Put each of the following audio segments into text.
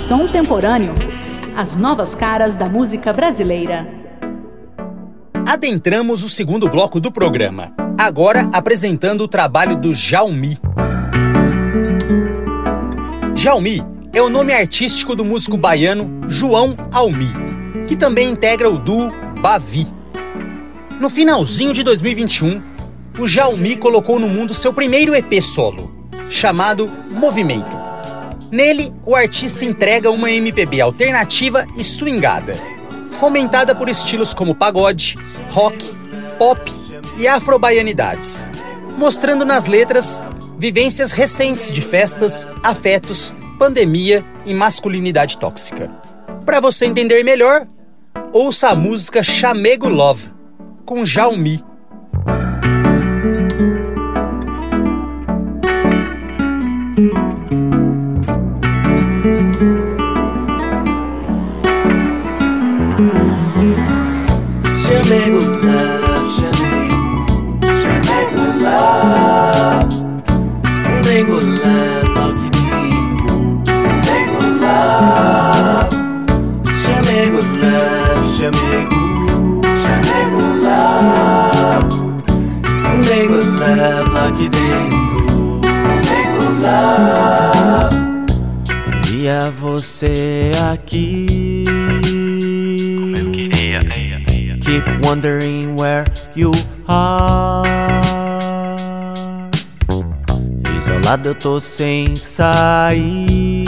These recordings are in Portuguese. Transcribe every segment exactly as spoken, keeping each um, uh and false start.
Som Temporâneo. As novas caras da música brasileira. Adentramos o segundo bloco do programa, agora apresentando o trabalho do Jaumi. Jaumi é o nome artístico do músico baiano João Almi, que também integra o duo Bavi. No finalzinho de dois mil e vinte e um, o Jaumi colocou no mundo seu primeiro E P solo, chamado Movimento. Nele, o artista entrega uma M P B alternativa e swingada, fomentada por estilos como pagode, rock, pop e afrobaianidades, mostrando nas letras vivências recentes de festas, afetos, pandemia e masculinidade tóxica. Para você entender melhor, ouça a música Chamego Love, com Jaumi. Chamego love, chamego, chamego love, chamego love, logo digo, chamego love, chamego love, chamego, chamego love, chamego love, logo digo, chamego love. Queria você aqui. Como eu queria. Keep wondering where you are. Isolado eu tô sem sair.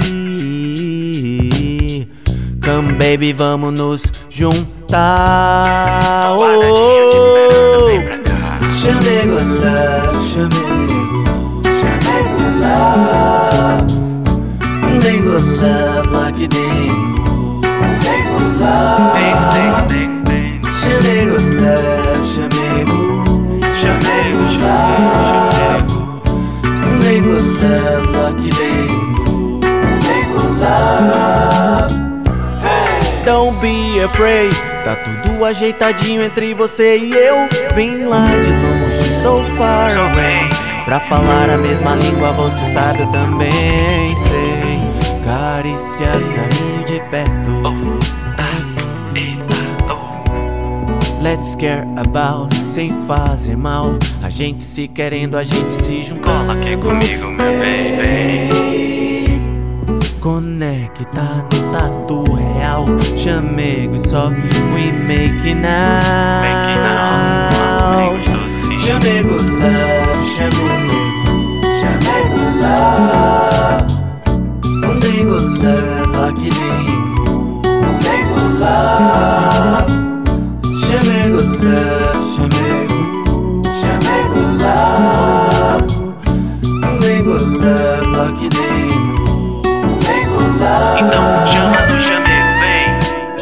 Come baby, vamos nos juntar. Oh, oh. Chamego love, chamego, chamego love, dengo love, like dengo, dengo love. Chamego love, chamego, chamego love, dengo love, like dengo, dengo love. Don't be afraid, tá tudo ajeitadinho entre você e eu. Vem lá de longe, so far away, pra falar a mesma língua, você sabe, eu também sei. Carícia, carinho de perto. Oh, ah, eita, oh. Let's care about, sem fazer mal. A gente se querendo, a gente se juntando. Cola aqui comigo, meu bem, bem. Conecta no tatu real. Chamego e só we make it now. Make it now. Chamego love, chamego, chamego love. Dengo love, like dengo, dengo love. Chamego love, chamego, chamego love. Dengo love, like dengo, dengo love. Então chama do chamego, vem.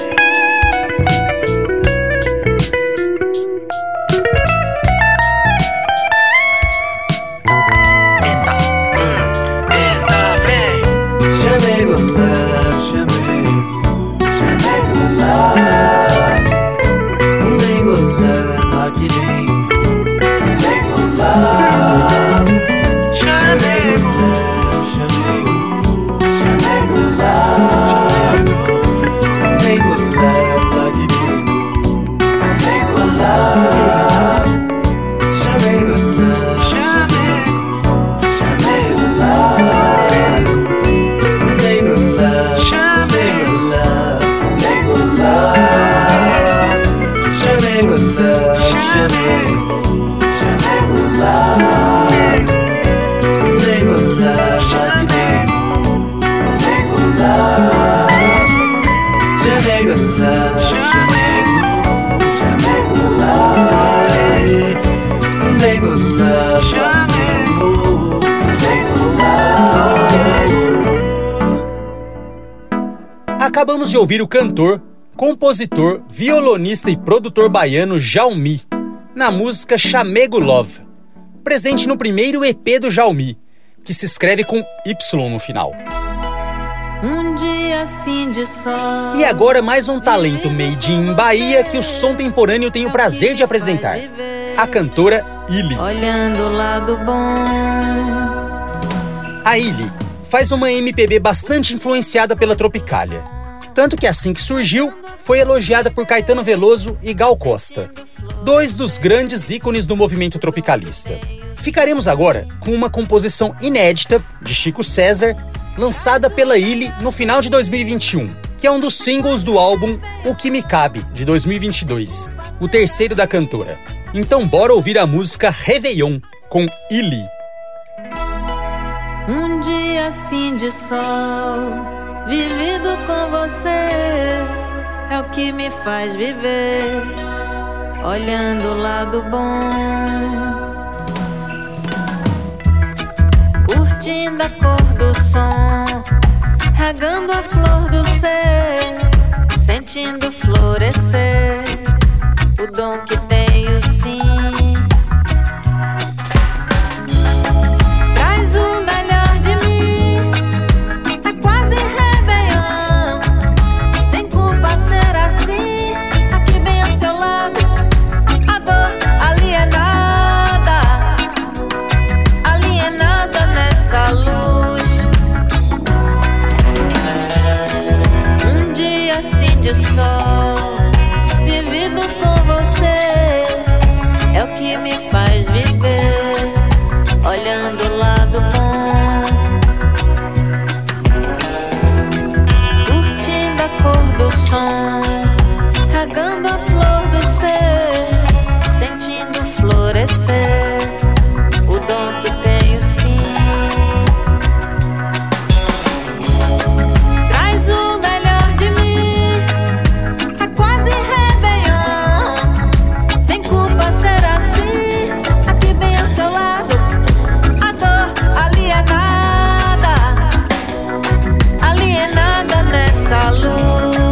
Eita, hum, eita, vem. Chamego love, chamego, chamego love, dengo love, like dengo, dengo love. Chamego love, chamego, chamego love, dengo love, like dengo, dengo love. Chamego love, chamego, chamego love. Chamego love, chamego love, chamego love, chamego, chamego love, dengo love, like dengo, dengo love. Chamego love, chamego, chamego love, dengo love, chamego, dengo love. Acabamos de ouvir o cantor, compositor, violonista e produtor baiano Jaumi, na música Chamego Love, presente no primeiro E P do Jaumi, que se escreve com Y no final. Um dia assim de sol. E agora mais um talento made in Bahia que o Som Temporâneo tem o prazer de apresentar, a cantora Illy. Olhando o lado bom. A Illy faz uma M P B bastante influenciada pela Tropicália. Tanto que assim que surgiu, foi elogiada por Caetano Veloso e Gal Costa, dois dos grandes ícones do movimento tropicalista. Ficaremos agora com uma composição inédita de Chico César, lançada pela Illy no final de dois mil e vinte e um, que é um dos singles do álbum O Que Me Cabe, de dois mil e vinte e dois, o terceiro da cantora. Então bora ouvir a música Réveillon, com Illy. Um dia assim de sol, vivido com você, é o que me faz viver, olhando o lado bom, curtindo a cor do som, regando a flor do ser, sentindo florescer o dom que tenho sim. Traz o melhor de mim, é quase Réveillon, sem culpa ser assim, aqui bem ao seu lado, a dor alienada, alienada nessa luz. Um dia assim de sol, vivido com você, é o que me faz viver, olhando o lado bom, curtindo a cor do som, regando a flor do ser, sentindo florescer o dom que tenho sim. Traz o melhor de mim, é quase Réveillon, sem culpa ser assim, aqui bem ao seu lado, a dor alienada, alienada nessa luz.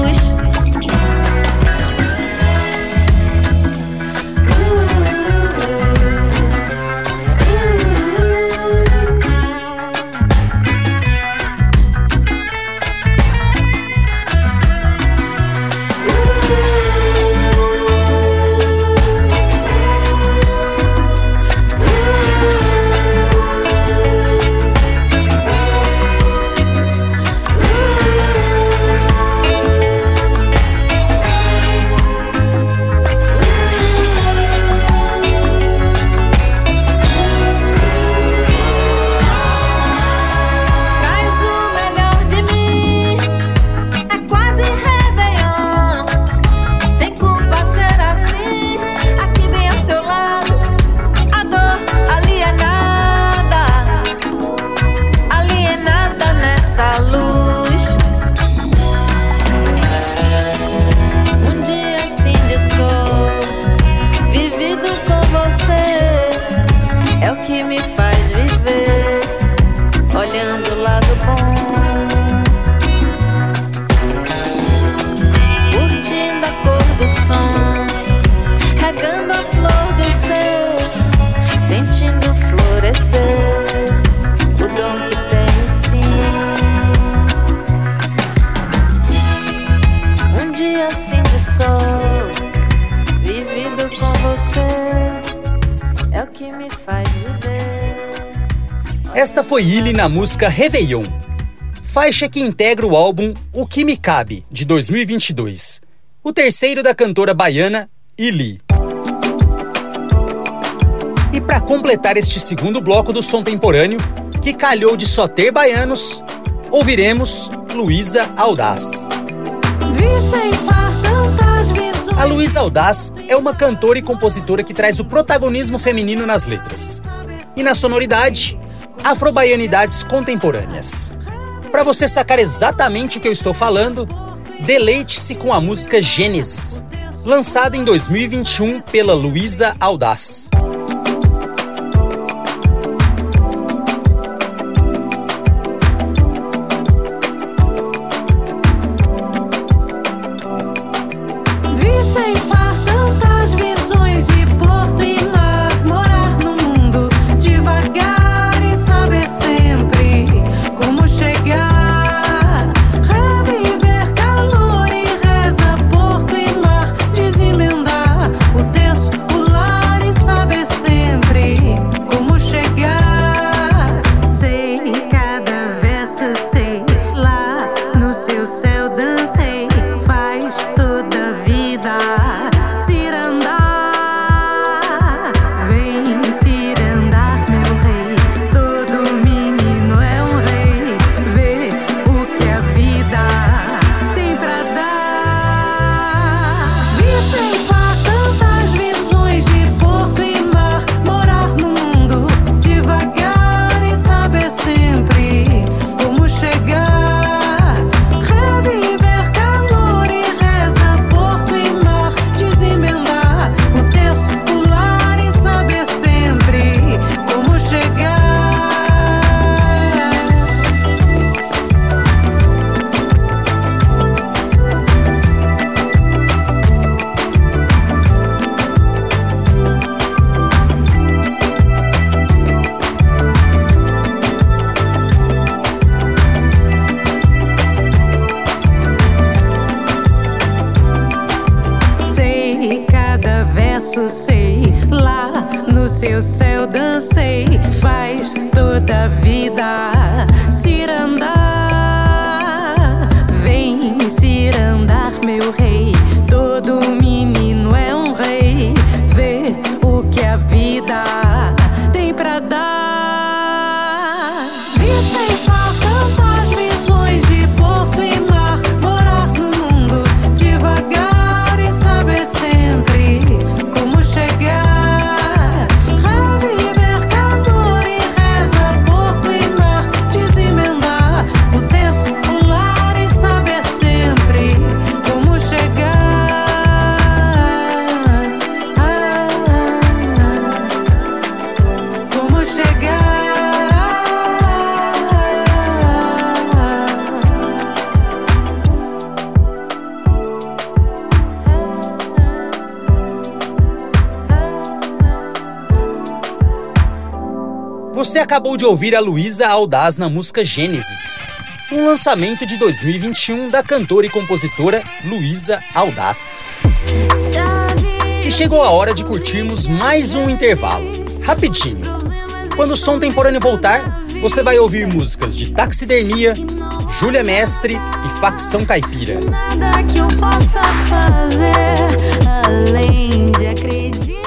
Que me faz viver, olhando o lado bom, curtindo a cor do som, regando a flor do ser, sentindo florescer o dom que tenho sim. Um dia assim de sol, vivido com você, é o que me faz viver. Esta foi Illy na música Réveillon, faixa que integra o álbum O Que Me Cabe, de dois mil e vinte e dois, o terceiro da cantora baiana Illy. E para completar este segundo bloco do som temporâneo, que calhou de só ter baianos, ouviremos Luísa Audaz. A Luísa Audaz é uma cantora e compositora que traz o protagonismo feminino nas letras e na sonoridade, afrobaianidades contemporâneas. Para você sacar exatamente o que eu estou falando, deleite-se com a música Gênesis, lançada em dois mil e vinte e um pela Luísa Audaz. Saber céu dancei, faz toda a vida. Cirandar, vem cirandar, meu rei. Todo menino é um rei. Vê o que a vida tem pra dar. Vi ceifar tantas visões de porto e mar, morar no mundo devagar e saber sempre como chegar. Reviver calor e reza, porto e mar, desemendar o terço, pular e saber sempre como chegar. Sei cada verso, sei lá no seu céu dancei, faz toda a vida. Cirandar, vem cirandar, meu rei. Todo menino é um rei. Vê o que a vida tem pra dar. Vi ceifar tantas visões de porto e mar, morar no mundo devagar e saber sempre como chegar. Reviver calor e reza, porto e mar, desemendar o terço, pular e saber sempre como chegar. Ah, como chegar. Você acabou de ouvir a Luísa Audaz na música Gênesis, um lançamento de dois mil e vinte e um da cantora e compositora Luísa Audaz. E chegou a hora de curtirmos mais um intervalo, rapidinho. Quando o som temporâneo voltar, você vai ouvir músicas de Taxidermia, Júlia Mestre e Facção Caipira. Nada que eu possa fazer além de acreditar.